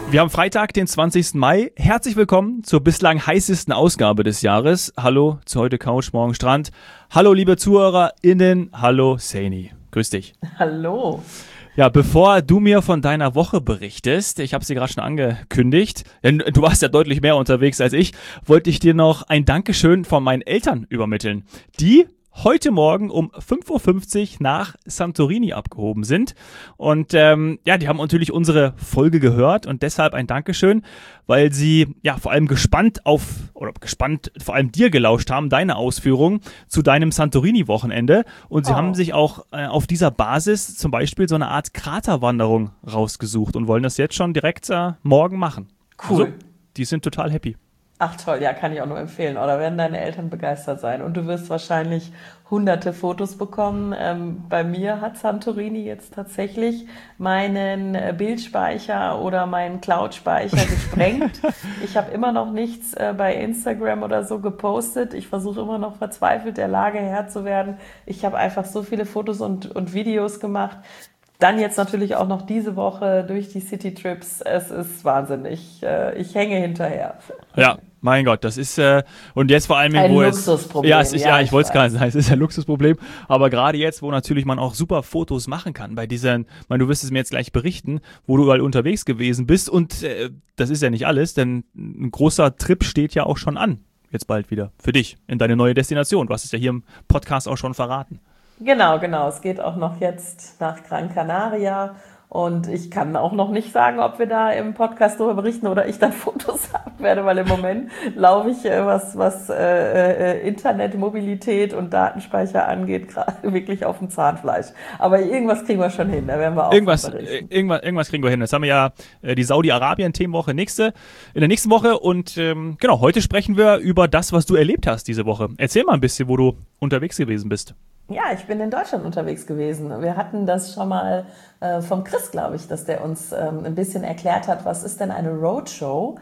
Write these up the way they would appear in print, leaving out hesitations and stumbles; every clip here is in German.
Wir haben Freitag, den 20. Mai. Herzlich willkommen zur bislang heißesten Ausgabe des Jahres. Hallo zu heute Couch, morgen Strand. Hallo liebe ZuhörerInnen. Hallo Saini. Grüß dich. Hallo. Ja, bevor du mir von deiner Woche berichtest, ich habe es dir gerade schon angekündigt, denn du warst ja deutlich mehr unterwegs als ich, wollte ich dir noch ein Dankeschön von meinen Eltern übermitteln, die heute Morgen um 5.50 Uhr nach Santorini abgehoben sind. Und die haben natürlich unsere Folge gehört und deshalb ein Dankeschön, weil sie vor allem gespannt vor allem dir gelauscht haben, deine Ausführungen zu deinem Santorini-Wochenende. Und sie haben sich auch auf dieser Basis zum Beispiel so eine Art Kraterwanderung rausgesucht und wollen das jetzt schon direkt morgen machen. Cool. Also, die sind total happy. Ach toll, ja, kann ich auch nur empfehlen. Oder werden deine Eltern begeistert sein. Und du wirst wahrscheinlich hunderte Fotos bekommen. Bei mir hat Santorini jetzt tatsächlich meinen Bildspeicher oder meinen Cloud-Speicher gesprengt. Ich habe immer noch nichts bei Instagram oder so gepostet. Ich versuche immer noch verzweifelt der Lage Herr zu werden. Ich habe einfach so viele Fotos und Videos gemacht. Dann jetzt natürlich auch noch diese Woche durch die City-Trips. Es ist wahnsinnig. Ich hänge hinterher. Ja, mein Gott, das ist und jetzt vor allem ein Luxusproblem. Ja, ich wollte es gerade sagen, es ist ein Luxusproblem, aber gerade jetzt, wo natürlich man auch super Fotos machen kann, bei diesen, du wirst es mir jetzt gleich berichten, wo du überall unterwegs gewesen bist und das ist ja nicht alles, denn ein großer Trip steht ja auch schon an, jetzt bald wieder, für dich, in deine neue Destination. Du hast es ja hier im Podcast auch schon verraten. Genau. Es geht auch noch jetzt nach Gran Canaria und ich kann auch noch nicht sagen, ob wir da im Podcast darüber berichten oder ich dann Fotos haben werde, weil im Moment laufe ich, was Internetmobilität und Datenspeicher angeht, gerade wirklich auf dem Zahnfleisch. Aber irgendwas kriegen wir schon hin, da werden wir auch irgendwas kriegen wir hin. Jetzt haben wir ja die Saudi-Arabien-Themenwoche in der nächsten Woche und heute sprechen wir über das, was du erlebt hast diese Woche. Erzähl mal ein bisschen, wo du unterwegs gewesen bist. Ja, ich bin in Deutschland unterwegs gewesen. Wir hatten das schon mal vom Chris, glaube ich, dass der uns ein bisschen erklärt hat, was ist denn eine Roadshow?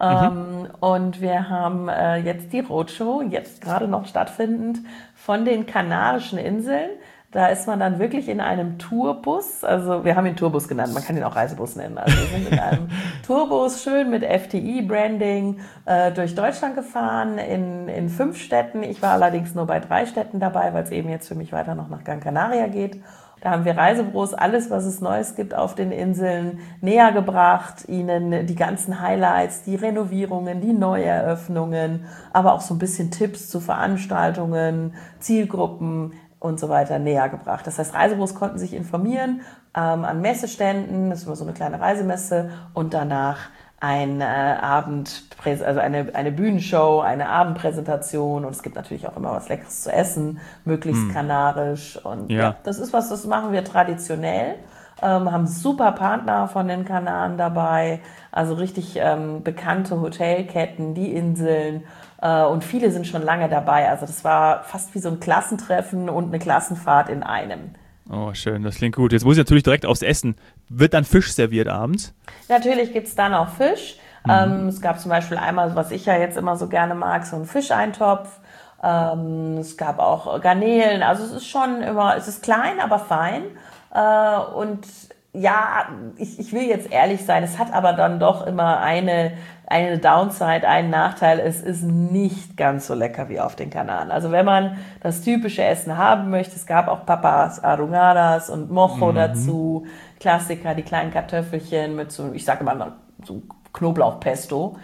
Und wir haben jetzt die Roadshow, jetzt gerade noch stattfindend, von den Kanarischen Inseln. Da ist man dann wirklich in einem Tourbus, also wir haben ihn Tourbus genannt, man kann ihn auch Reisebus nennen. Also wir sind in einem Tourbus, schön mit FDI-Branding, durch Deutschland gefahren, in 5 Städten. Ich war allerdings nur bei 3 Städten dabei, weil es eben jetzt für mich weiter noch nach Gran Canaria geht. Da haben wir Reisebüros, alles, was es Neues gibt auf den Inseln, näher gebracht, ihnen die ganzen Highlights, die Renovierungen, die Neueröffnungen, aber auch so ein bisschen Tipps zu Veranstaltungen, Zielgruppen und so weiter näher gebracht. Das heißt, Reisebüros konnten sich informieren an Messeständen, das ist immer so eine kleine Reisemesse, und danach eine Bühnenshow, eine Abendpräsentation, und es gibt natürlich auch immer was Leckeres zu essen, möglichst kanarisch, und das machen wir traditionell, haben super Partner von den Kanaren dabei, also richtig bekannte Hotelketten, die Inseln, und viele sind schon lange dabei, also das war fast wie so ein Klassentreffen und eine Klassenfahrt in einem. Oh, schön, das klingt gut. Jetzt muss ich natürlich direkt aufs Essen. Wird dann Fisch serviert abends? Natürlich gibt's dann auch Fisch. Es gab zum Beispiel einmal, was ich ja jetzt immer so gerne mag, so einen Fischeintopf. Es gab auch Garnelen. Also es ist schon immer, es ist klein, aber fein. Und ja, ich will jetzt ehrlich sein, es hat aber dann doch immer eine Downside, einen Nachteil. Es ist nicht ganz so lecker wie auf den Kanaren. Also wenn man das typische Essen haben möchte, es gab auch Papas Arrugadas und Mojo dazu, Klassiker, die kleinen Kartoffelchen mit so, ich sage mal, so Knoblauchpesto.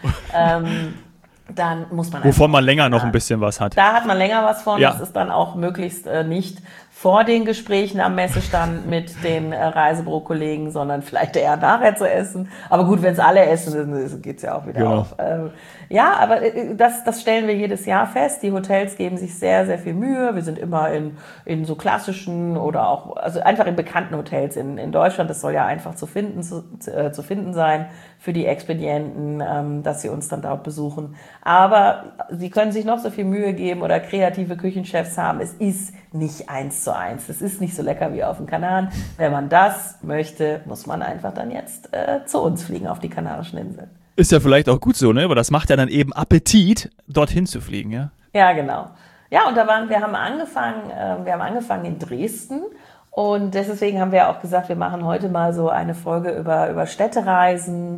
Dann muss man wovon man länger noch ein bisschen was hat. Da hat man länger was von. Ja. Das ist dann auch möglichst nicht vor den Gesprächen am Messestand mit den Reisebüro-Kollegen, sondern vielleicht eher nachher zu essen. Aber gut, wenn es alle essen, geht's ja auch wieder auf. Ja, aber das stellen wir jedes Jahr fest. Die Hotels geben sich sehr, sehr viel Mühe. Wir sind immer in so klassischen oder auch, also einfach in bekannten Hotels in Deutschland. Das soll ja einfach zu finden sein für die Expedienten, dass sie uns dann dort besuchen. Aber sie können sich noch so viel Mühe geben oder kreative Küchenchefs haben. Es ist nicht 1:1. Es ist nicht so lecker wie auf den Kanaren. Wenn man das möchte, muss man einfach dann jetzt zu uns fliegen auf die Kanarischen Inseln. Ist ja vielleicht auch gut so, ne? Aber das macht ja dann eben Appetit, dorthin zu fliegen, ja? Ja, genau. Ja, und wir haben angefangen in Dresden. Und deswegen haben wir auch gesagt, wir machen heute mal so eine Folge über Städtereisen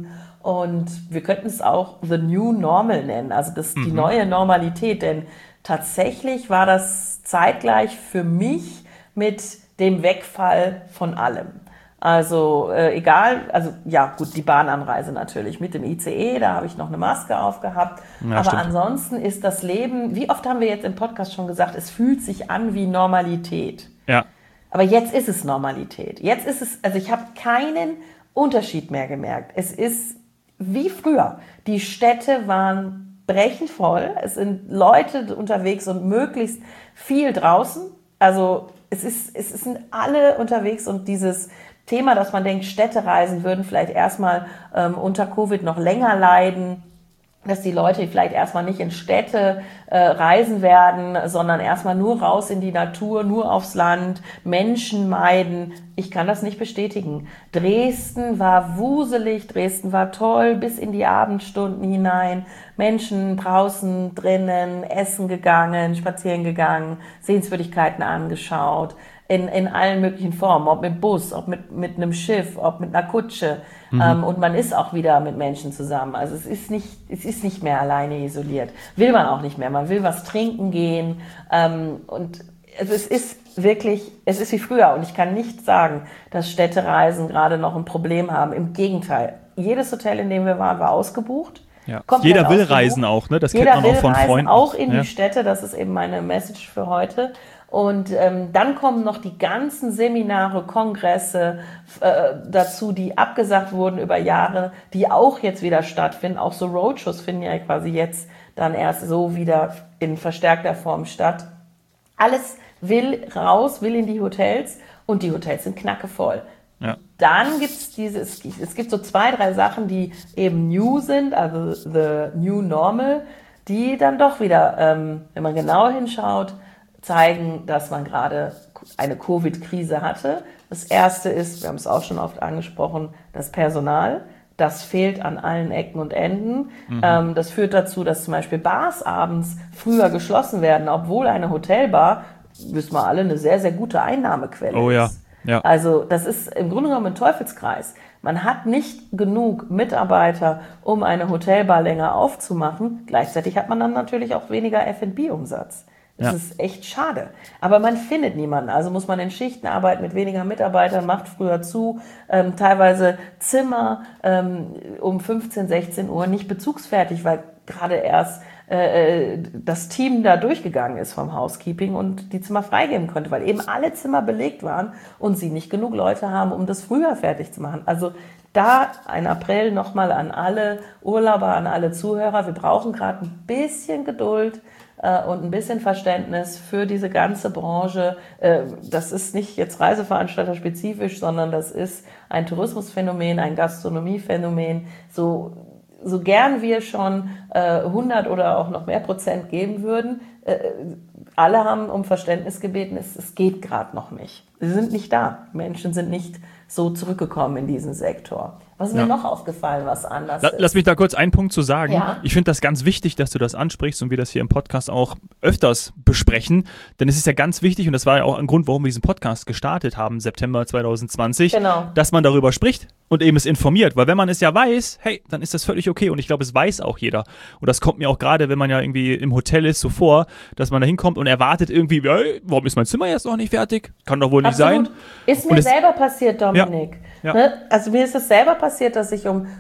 Und wir könnten es auch The New Normal nennen, also die neue Normalität. Denn tatsächlich war das zeitgleich für mich mit dem Wegfall von allem. Also egal, also ja gut, die Bahnanreise natürlich mit dem ICE, da habe ich noch eine Maske aufgehabt. Ja, aber stimmt. ansonsten ist das Leben, wie oft haben wir jetzt im Podcast schon gesagt, es fühlt sich an wie Normalität. Ja. Aber jetzt ist es Normalität. Jetzt ist es, also ich habe keinen Unterschied mehr gemerkt. Es ist wie früher. Die Städte waren brechend voll. Es sind Leute unterwegs und möglichst viel draußen. Also es sind alle unterwegs und dieses Thema, dass man denkt, Städtereisen würden vielleicht erstmal unter Covid noch länger leiden, dass die Leute vielleicht erstmal nicht in Städte reisen werden, sondern erstmal nur raus in die Natur, nur aufs Land, Menschen meiden. Ich kann das nicht bestätigen. Dresden war wuselig, Dresden war toll, bis in die Abendstunden hinein. Menschen draußen, drinnen, essen gegangen, spazieren gegangen, Sehenswürdigkeiten angeschaut. In allen möglichen Formen, ob mit Bus, ob mit einem Schiff, ob mit einer Kutsche. Und man ist auch wieder mit Menschen zusammen. Also es ist nicht mehr alleine isoliert. Will man auch nicht mehr. Man will was trinken gehen. Und es ist wie früher. Und ich kann nicht sagen, dass Städtereisen gerade noch ein Problem haben. Im Gegenteil. Jedes Hotel, in dem wir waren, war ausgebucht. Ja. Jeder will reisen auch, ne? Das kennt man auch von Freunden. Auch in die Städte. Das ist eben meine Message für heute. Und dann kommen noch die ganzen Seminare, Kongresse dazu, die abgesagt wurden über Jahre, die auch jetzt wieder stattfinden. Auch so Roadshows finden ja quasi jetzt dann erst so wieder in verstärkter Form statt. Alles will raus, will in die Hotels und die Hotels sind knackevoll. Ja. Dann gibt's es gibt so 2, 3 Sachen, die eben new sind, also the new normal, die dann doch wieder, wenn man genau hinschaut, zeigen, dass man gerade eine Covid-Krise hatte. Das erste ist, wir haben es auch schon oft angesprochen, das Personal. Das fehlt an allen Ecken und Enden. Das führt dazu, dass zum Beispiel Bars abends früher geschlossen werden, obwohl eine Hotelbar, wissen wir alle, eine sehr, sehr gute Einnahmequelle ist. Ja. Also das ist im Grunde genommen ein Teufelskreis. Man hat nicht genug Mitarbeiter, um eine Hotelbar länger aufzumachen. Gleichzeitig hat man dann natürlich auch weniger F&B-Umsatz. Das ist echt schade. Aber man findet niemanden. Also muss man in Schichten arbeiten mit weniger Mitarbeitern, macht früher zu. Teilweise Zimmer um 15, 16 Uhr nicht bezugsfertig, weil gerade erst das Team da durchgegangen ist vom Housekeeping und die Zimmer freigeben konnte, weil eben alle Zimmer belegt waren und sie nicht genug Leute haben, um das früher fertig zu machen. Also da ein Appell nochmal an alle Urlauber, an alle Zuhörer. Wir brauchen gerade ein bisschen Geduld und ein bisschen Verständnis für diese ganze Branche. Das ist nicht jetzt Reiseveranstalter-spezifisch, sondern das ist ein Tourismusphänomen, ein Gastronomiephänomen. So gern wir schon 100 oder auch noch mehr Prozent geben würden, alle haben um Verständnis gebeten, es geht gerade noch nicht. Sie sind nicht da. Menschen sind nicht so zurückgekommen in diesen Sektor. Was ist mir noch aufgefallen, was anders ist? Lass mich da kurz einen Punkt zu sagen. Ja. Ich finde das ganz wichtig, dass du das ansprichst und wir das hier im Podcast auch öfters besprechen. Denn es ist ja ganz wichtig, und das war ja auch ein Grund, warum wir diesen Podcast gestartet haben, September 2020, dass man darüber spricht und eben es informiert. Weil wenn man es ja weiß, hey, dann ist das völlig okay. Und ich glaube, es weiß auch jeder. Und das kommt mir auch gerade, wenn man ja irgendwie im Hotel ist, so vor, dass man da hinkommt und erwartet irgendwie, hey, warum ist mein Zimmer jetzt noch nicht fertig? Kann doch wohl nicht sein. Ist mir selber passiert, Dominik. Ja. Ne? Also mir ist es selber passiert, dass ich um,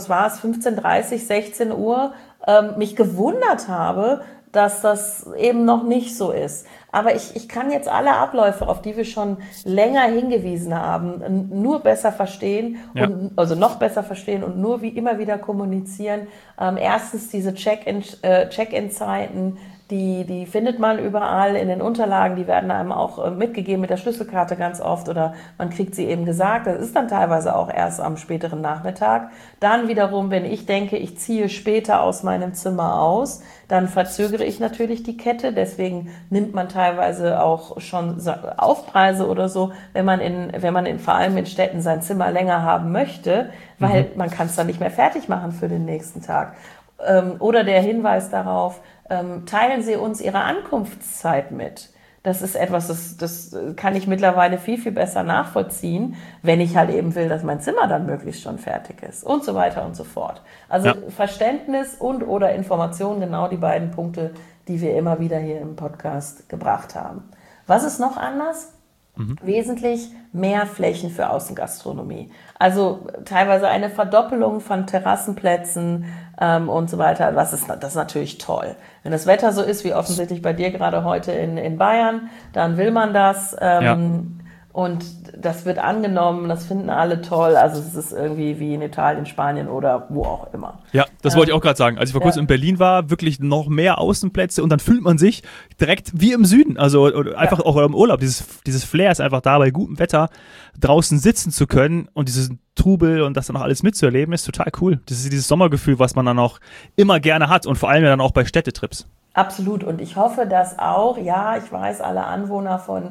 15:30, 16 Uhr mich gewundert habe, dass das eben noch nicht so ist. Aber ich kann jetzt alle Abläufe, auf die wir schon länger hingewiesen haben, nur besser verstehen, also noch besser verstehen und nur wie immer wieder kommunizieren. Erstens diese Check-in-Zeiten, die findet man überall in den Unterlagen, die werden einem auch mitgegeben mit der Schlüsselkarte ganz oft oder man kriegt sie eben gesagt. Das ist dann teilweise auch erst am späteren Nachmittag. Dann wiederum, wenn ich denke, ich ziehe später aus meinem Zimmer aus, dann verzögere ich natürlich die Kette. Deswegen nimmt man teilweise auch schon Aufpreise oder so, wenn man vor allem in Städten sein Zimmer länger haben möchte, weil man kann es dann nicht mehr fertig machen für den nächsten Tag. Oder der Hinweis darauf, teilen Sie uns Ihre Ankunftszeit mit. das ist etwas, das kann ich mittlerweile viel, viel besser nachvollziehen, wenn ich halt eben will, dass mein Zimmer dann möglichst schon fertig ist und so weiter und so fort. Also Verständnis und oder Information, genau die beiden Punkte, die wir immer wieder hier im Podcast gebracht haben. Was ist noch anders? Wesentlich mehr Flächen für Außengastronomie. Also teilweise eine Verdoppelung von Terrassenplätzen und so weiter. Das ist natürlich toll. Wenn das Wetter so ist, wie offensichtlich bei dir gerade heute in Bayern, dann will man das. Und das wird angenommen, das finden alle toll. Also es ist irgendwie wie in Italien, Spanien oder wo auch immer. Ja, das wollte ich auch gerade sagen. Als ich vor kurzem in Berlin war, wirklich noch mehr Außenplätze und dann fühlt man sich direkt wie im Süden. Also einfach auch im Urlaub. Dieses Flair ist einfach da, bei gutem Wetter draußen sitzen zu können und dieses Trubel und das dann auch alles mitzuerleben, ist total cool. Das ist dieses Sommergefühl, was man dann auch immer gerne hat und vor allem dann auch bei Städtetrips. Absolut. Und ich hoffe, dass auch, ich weiß, alle Anwohner von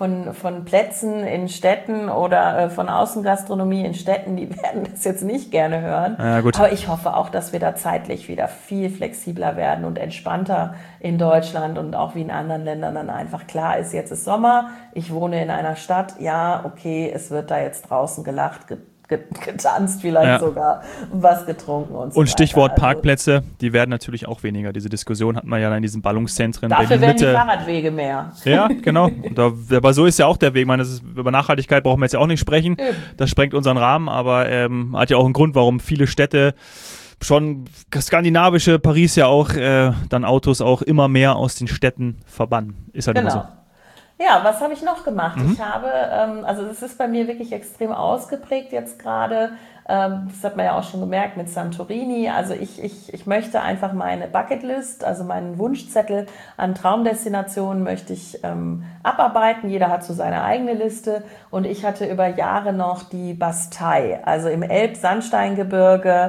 Plätzen in Städten oder von Außengastronomie in Städten, die werden das jetzt nicht gerne hören. Ja, gut. Aber ich hoffe auch, dass wir da zeitlich wieder viel flexibler werden und entspannter in Deutschland und auch wie in anderen Ländern dann einfach klar ist, jetzt ist Sommer, ich wohne in einer Stadt, es wird da jetzt draußen gelacht, getanzt, vielleicht sogar was getrunken und so Und Stichwort weiter. Parkplätze, die werden natürlich auch weniger. Diese Diskussion hatten wir ja in diesen Ballungszentren. Dafür werden die Fahrradwege mehr. Ja, genau. Aber so ist ja auch der Weg. Ich meine, über Nachhaltigkeit brauchen wir jetzt ja auch nicht sprechen. Das sprengt unseren Rahmen, aber hat ja auch einen Grund, warum viele Städte, schon skandinavische, Paris ja auch, dann Autos auch immer mehr aus den Städten verbannen. Ist halt immer so. Ja, was habe ich noch gemacht? Ich habe, das ist bei mir wirklich extrem ausgeprägt jetzt gerade. Das hat man ja auch schon gemerkt mit Santorini. Also ich möchte einfach meine Bucketlist, also meinen Wunschzettel an Traumdestinationen möchte ich abarbeiten. Jeder hat so seine eigene Liste. Und ich hatte über Jahre noch die Bastei, also im Elbsandsteingebirge,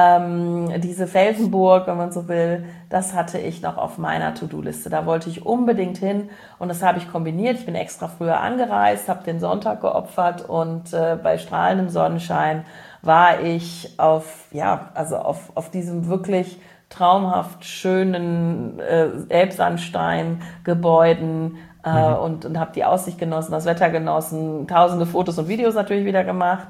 diese Felsenburg, wenn man so will, das hatte ich noch auf meiner To-Do-Liste. Da wollte ich unbedingt hin und das habe ich kombiniert. Ich bin extra früher angereist, habe den Sonntag geopfert und bei strahlendem Sonnenschein war ich auf diesem wirklich traumhaft schönen Elbsandsteingebäuden und habe die Aussicht genossen, das Wetter genossen, tausende Fotos und Videos natürlich wieder gemacht.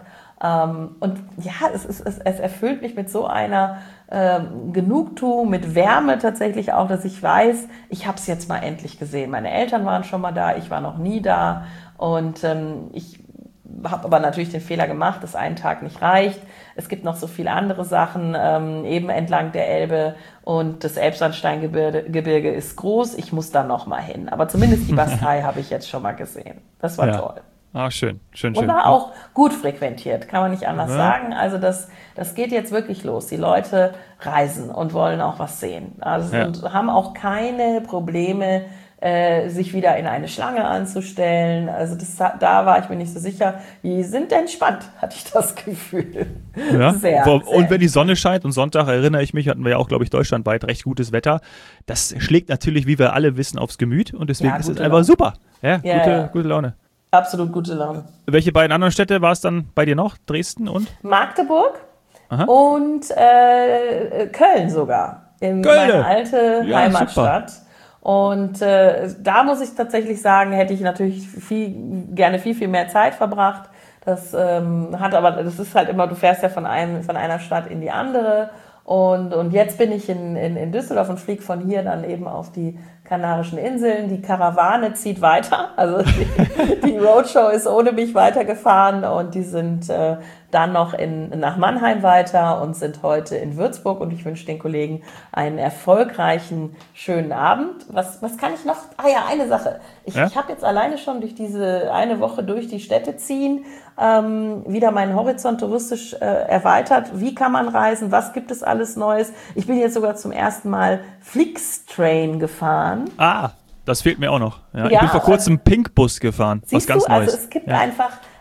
Es erfüllt mich mit so einer Genugtuung, mit Wärme tatsächlich auch, dass ich weiß, ich habe es jetzt mal endlich gesehen. Meine Eltern waren schon mal da, ich war noch nie da und ich habe aber natürlich den Fehler gemacht, dass ein Tag nicht reicht. Es gibt noch so viele andere Sachen, eben entlang der Elbe und das Elbsandsteingebirge ist groß. Ich muss da noch mal hin. Aber zumindest die Bastei habe ich jetzt schon mal gesehen. Das war toll. Ah, schön. Und war auch gut frequentiert, kann man nicht anders sagen. Also das geht jetzt wirklich los. Die Leute reisen und wollen auch was sehen. Und haben auch keine Probleme, sich wieder in eine Schlange anzustellen. Also da war ich mir nicht so sicher. Die sind entspannt, hatte ich das Gefühl. Ja. Sehr, und wenn die Sonne scheint und Sonntag, erinnere ich mich, hatten wir ja auch, glaube ich, deutschlandweit recht gutes Wetter. Das schlägt natürlich, wie wir alle wissen, aufs Gemüt und deswegen ist es einfach super. Ja, gute Laune. Absolut gute Laune. Welche beiden anderen Städte war es dann bei dir noch? Dresden und? Magdeburg und Köln sogar. Meine alte Heimatstadt. Super. Und da muss ich tatsächlich sagen, hätte ich natürlich gerne viel mehr Zeit verbracht. Das ist halt immer, du fährst ja von einer Stadt in die andere. Und jetzt bin ich in Düsseldorf und fliege von hier dann eben auf die Kanarischen Inseln. Die Karawane zieht weiter. Also die Roadshow ist ohne mich weitergefahren und die sind dann noch nach Mannheim weiter und sind heute in Würzburg. Und ich wünsche den Kollegen einen erfolgreichen, schönen Abend. Was kann ich noch? Eine Sache. Ich habe jetzt alleine schon durch diese eine Woche durch die Städte ziehen, wieder meinen Horizont touristisch erweitert. Wie kann man reisen? Was gibt es alles Neues? Ich bin jetzt sogar zum ersten Mal Flixtrain gefahren. Ah, das fehlt mir auch noch. Ja, ich bin vor kurzem Pinkbus gefahren. Was ganz Neues. Also es gibt einfach,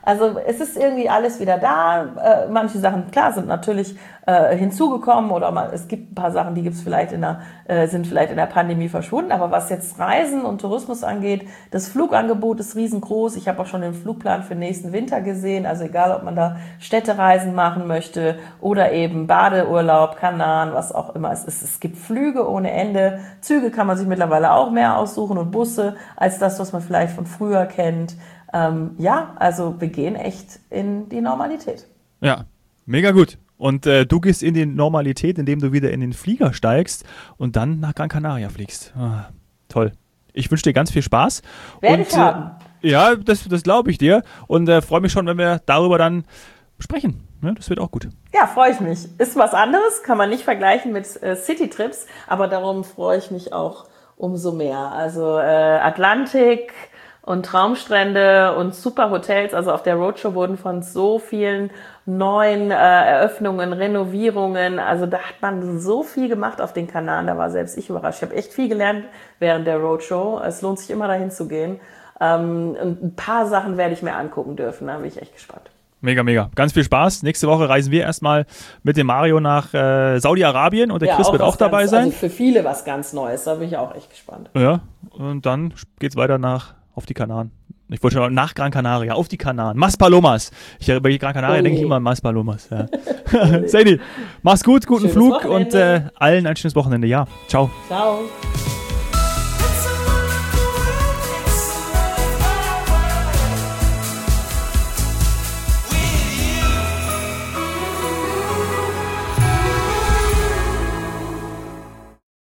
Also es ist irgendwie alles wieder da. Manche Sachen, klar, sind natürlich hinzugekommen oder es gibt ein paar Sachen, die gibt's vielleicht sind vielleicht in der Pandemie verschwunden. Aber was jetzt Reisen und Tourismus angeht, das Flugangebot ist riesengroß. Ich habe auch schon den Flugplan für nächsten Winter gesehen. Also egal, ob man da Städtereisen machen möchte oder eben Badeurlaub, Kanaren, was auch immer es ist. Es gibt Flüge ohne Ende. Züge kann man sich mittlerweile auch mehr aussuchen und Busse als das, was man vielleicht von früher kennt. Also wir gehen echt in die Normalität. Ja, mega gut. Und du gehst in die Normalität, indem du wieder in den Flieger steigst und dann nach Gran Canaria fliegst. Ah, toll. Ich wünsche dir ganz viel Spaß. Werde ich haben. Ja, das glaube ich dir. Und freue mich schon, wenn wir darüber dann sprechen. Ja, das wird auch gut. Ja, freue ich mich. Ist was anderes, kann man nicht vergleichen mit Citytrips, aber darum freue ich mich auch umso mehr. Also Atlantik und Traumstrände und super Hotels. Also auf der Roadshow wurden von so vielen neuen Eröffnungen, Renovierungen. Also da hat man so viel gemacht auf den Kanaren. Da war selbst ich überrascht. Ich habe echt viel gelernt während der Roadshow. Es lohnt sich immer dahin zu gehen. Und ein paar Sachen werde ich mir angucken dürfen. Da bin ich echt gespannt. Mega, mega. Ganz viel Spaß. Nächste Woche reisen wir erstmal mit dem Mario nach Saudi-Arabien und der Chris wird auch dabei sein. Also für viele was ganz Neues. Da bin ich auch echt gespannt. Ja, und dann geht's weiter auf die Kanaren. Ich wollte schon nach Gran Canaria, auf die Kanaren. Maspalomas. Bei Gran Canaria denke ich immer an Maspalomas. Ja. Sadie, mach's gut, guten Schönes Flug Wochenende. und allen ein schönes Wochenende. Ja, ciao. Ciao.